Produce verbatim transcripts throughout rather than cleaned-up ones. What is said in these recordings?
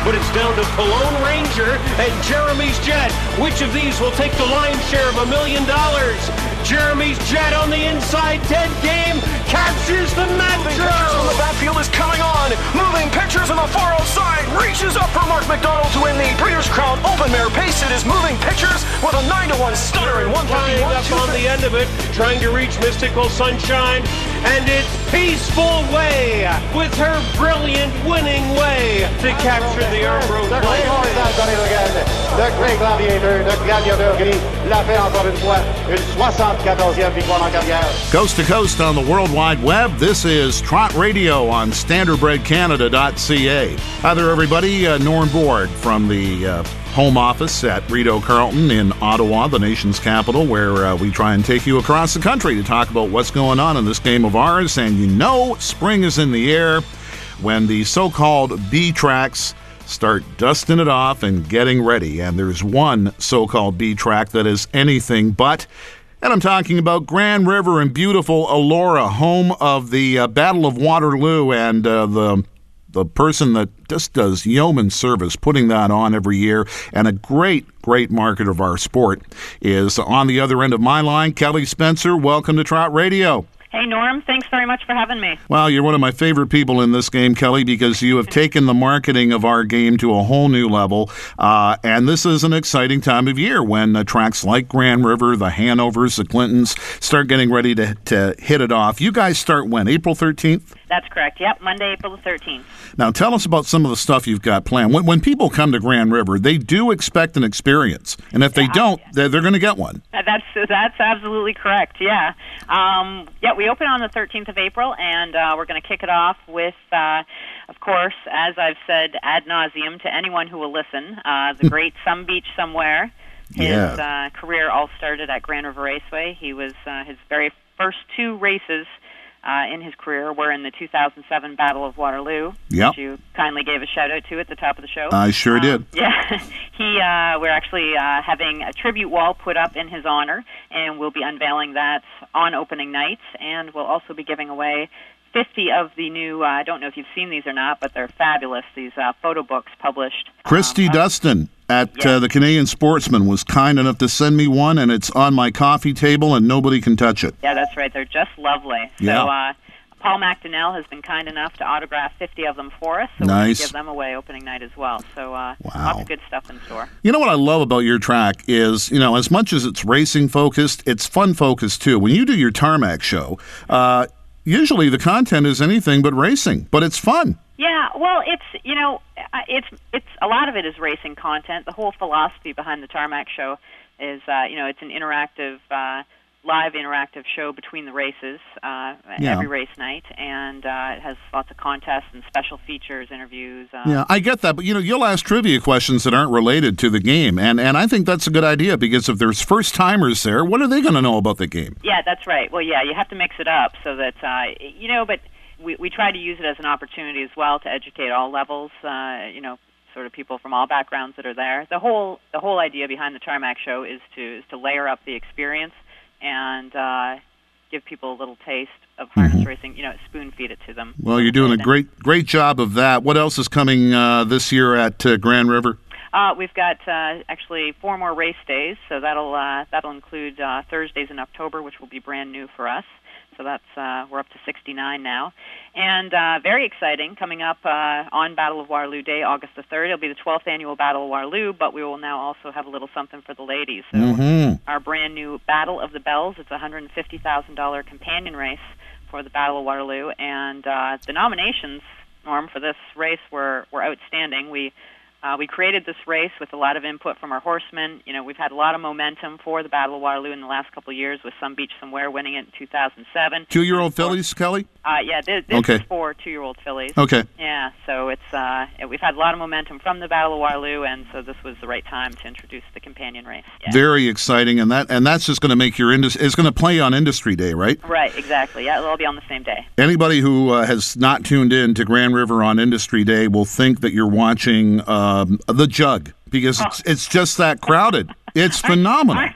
but it's down to Cologne Ranger and Jeremy's Jet. Which of these will take the lion's share of a million dollars? Jeremy's Jet on the inside, dead game, captures the Metro. Moving Pictures on the backfield is coming on. Moving Pictures on the far outside reaches up for Mark McDonald to win the Breeders' Crown Open Mare Pace. It is Moving Pictures with a nine to one stunner in one flying up on the end of it, trying to reach Mystical Sunshine, and it's Peaceful Way with her brilliant winning way to capture the Arbro Le Grey Horse Anthony Logan, le Grey Gladiator, le Gladiateur Gris, l'a fait encore une fois, une soixante-quatorzième victoire en carrière. Coast to coast on the World Wide Web, this is Trot Radio on standardbred canada dot c a. Hi there, everybody. Uh, Norm Board from the uh, home office at Rideau Carleton in Ottawa, the nation's capital, where uh, we try and take you across the country to talk about what's going on in this game of ours. And you know, spring is in the air when the so-called B-tracks start dusting it off and getting ready. And there's one so-called B-track that is anything but. And I'm talking about Grand River and beautiful Elora, home of the uh, Battle of Waterloo, and uh, the the person that just does yeoman service putting that on every year, and a great, great market of our sport, is on the other end of my line. Kelly Spencer, welcome to Trot Radio. Hey, Norm. Thanks very much for having me. Well, you're one of my favorite people in this game, Kelly, because you have taken the marketing of our game to a whole new level. Uh, and this is an exciting time of year when uh, tracks like Grand River, the Hanovers, the Clintons start getting ready to, to hit it off. You guys start when? April thirteenth? That's correct. Yep, Monday, April the thirteenth. Now, tell us about some of the stuff you've got planned. When, when people come to Grand River, they do expect an experience. And if they yeah, don't, yeah. they're, they're going to get one. That's that's absolutely correct, yeah. Um, yeah, we open on the thirteenth of April, and uh, we're going to kick it off with, uh, of course, as I've said ad nauseum to anyone who will listen, uh, the great Some Beach Somewhere. His yeah. uh, career all started at Grand River Raceway. He was uh, his very first two races Uh, in his career were in the two thousand seven Battle of Waterloo, yep. which you kindly gave a shout-out to at the top of the show. I sure um, did. Yeah. he, uh, we're actually uh, having a tribute wall put up in his honor, and we'll be unveiling that on opening night, and we'll also be giving away fifty of the new, uh, I don't know if you've seen these or not, but they're fabulous, these uh, photo books published. Christy um, Dustin at yeah. uh, the Canadian Sportsman was kind enough to send me one, and it's on my coffee table, and nobody can touch it. Yeah, that's right. They're just lovely. Yeah. So, uh, Paul McDonnell has been kind enough to autograph fifty of them for us, so nice. we're going to give them away opening night as well. So uh, wow. lots of good stuff in store. You know what I love about your track is, you know, as much as it's racing-focused, it's fun-focused, too. When you do your tarmac show, uh, usually the content is anything but racing, but it's fun. Yeah, well, it's, you know, it's it's a lot of it is racing content. The whole philosophy behind the tarmac show is, uh, you know, it's an interactive uh live interactive show between the races uh, yeah. every race night, and uh, it has lots of contests and special features, interviews. Uh, yeah, I get that, but you know, you'll ask trivia questions that aren't related to the game, and, and I think that's a good idea, because if there's first-timers there, what are they going to know about the game? Yeah, that's right. Well, yeah, you have to mix it up so that, uh, you know, but we, we try to use it as an opportunity as well to educate all levels, uh, you know, sort of people from all backgrounds that are there. The whole the whole idea behind the tarmac show is to is to layer up the experience and uh, give people a little taste of harness mm-hmm. racing, you know, spoon feed it to them. Well, you're doing a great great job of that. What else is coming uh, this year at uh, Grand River? Uh, we've got uh, actually four more race days, so that'll uh, that'll include uh, Thursdays in October, which will be brand new for us. So that's uh, we're up to sixty-nine now, and uh, very exciting. Coming up uh, on Battle of Waterloo Day, August the third, it'll be the twelfth annual Battle of Waterloo, but we will now also have a little something for the ladies. So mm-hmm. our brand new Battle of the Bells. It's a one hundred fifty thousand dollars companion race for the Battle of Waterloo, and uh, the nominations, Norm, for this race were were outstanding. We Uh, we created this race with a lot of input from our horsemen. You know, we've had a lot of momentum for the Battle of Waterloo in the last couple of years, with Some Beach Somewhere winning it in two thousand seven. Two-year-old fillies, Kelly? Uh, yeah, this, this okay. is for two-year-old fillies. Okay. Yeah, so it's uh, we've had a lot of momentum from the Battle of Waterloo, and so this was the right time to introduce the companion race. Yeah. Very exciting, and that and that's just going to make your industry. It's going to play on Industry Day, right? Right, exactly. Yeah, it'll all be on the same day. Anybody who uh, has not tuned in to Grand River on Industry Day will think that you're watching um, The Jug, because oh. it's it's just that crowded. It's phenomenal. Aren't you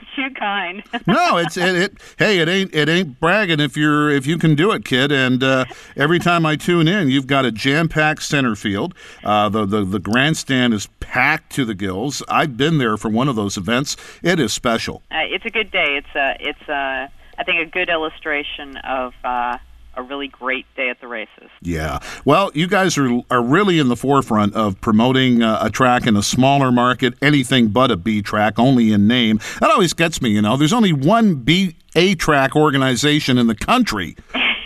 kind. No, it's it, it. Hey, it ain't it ain't bragging if you're if you can do it, kid. And uh, every time I tune in, you've got a jam-packed center field. Uh, the the the grandstand is packed to the gills. I've been there for one of those events. It is special. Uh, it's a good day. It's a it's a I think a good illustration of uh, a really great day at the races. Yeah. Well, you guys are are really in the forefront of promoting uh, a track in a smaller market, anything but a B track, only in name. That always gets me, you know. There's only one B A track organization in the country.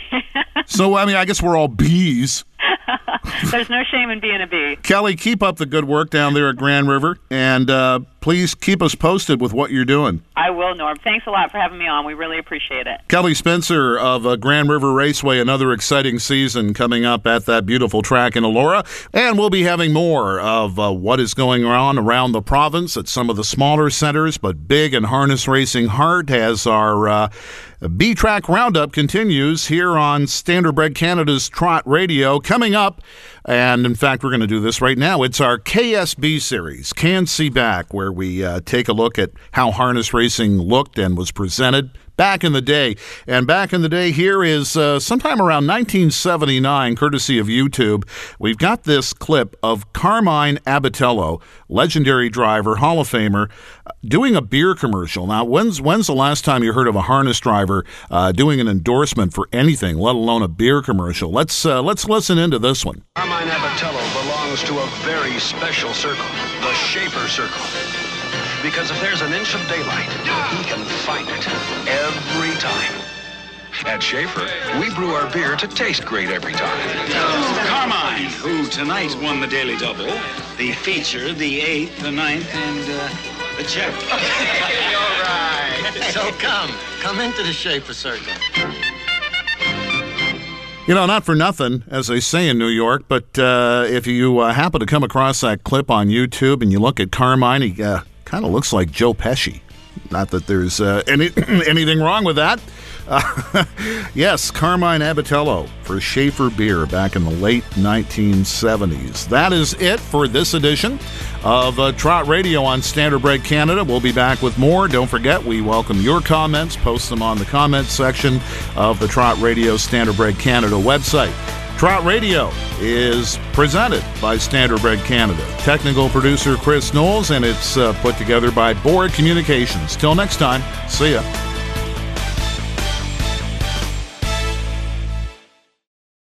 So, I mean, I guess we're all Bs. There's no shame in being a bee. Kelly, keep up the good work down there at Grand River, and uh, please keep us posted with what you're doing. I will, Norm. Thanks a lot for having me on. We really appreciate it. Kelly Spencer of uh, Grand River Raceway, another exciting season coming up at that beautiful track in Elora. And we'll be having more of uh, what is going on around the province at some of the smaller centers, but big in harness racing heart as our uh, B-Track Roundup continues here on Standardbred Canada's Trot Radio. Coming up, and in fact, we're going to do this right now, it's our K S B series, Can See Back, where we uh, take a look at how harness racing looked and was presented back in the day. And back in the day here is uh, sometime around nineteen seventy-nine, courtesy of YouTube. We've got this clip of Carmine Abatello, legendary driver, Hall of Famer, doing a beer commercial. Now, when's when's the last time you heard of a harness driver uh, doing an endorsement for anything, let alone a beer commercial? Let's uh, let's listen into this one. Carmine Abatello belongs to a very special circle, the Schaefer Circle. Because if there's an inch of daylight, he can find it every time. At Schaefer, we brew our beer to taste great every time. Carmine, who tonight won the Daily Double, the feature, the eighth, the ninth, and uh, the check. All right. So come, come into the Schaefer Circle. You know, not for nothing, as they say in New York, but uh, if you uh, happen to come across that clip on YouTube and you look at Carmine, he uh, kind of looks like Joe Pesci. Not that there's uh, any anything wrong with that. Uh, yes, Carmine Abatello for Schaefer Beer back in the late nineteen seventies. That is it for this edition of uh, Trot Radio on Standardbred Canada. We'll be back with more. Don't forget, we welcome your comments. Post them on the comments section of the Trot Radio Standardbred Canada website. Trot Radio is presented by Standardbred Canada. Technical producer Chris Knowles, and it's uh, put together by Board Communications. Till next time, see ya.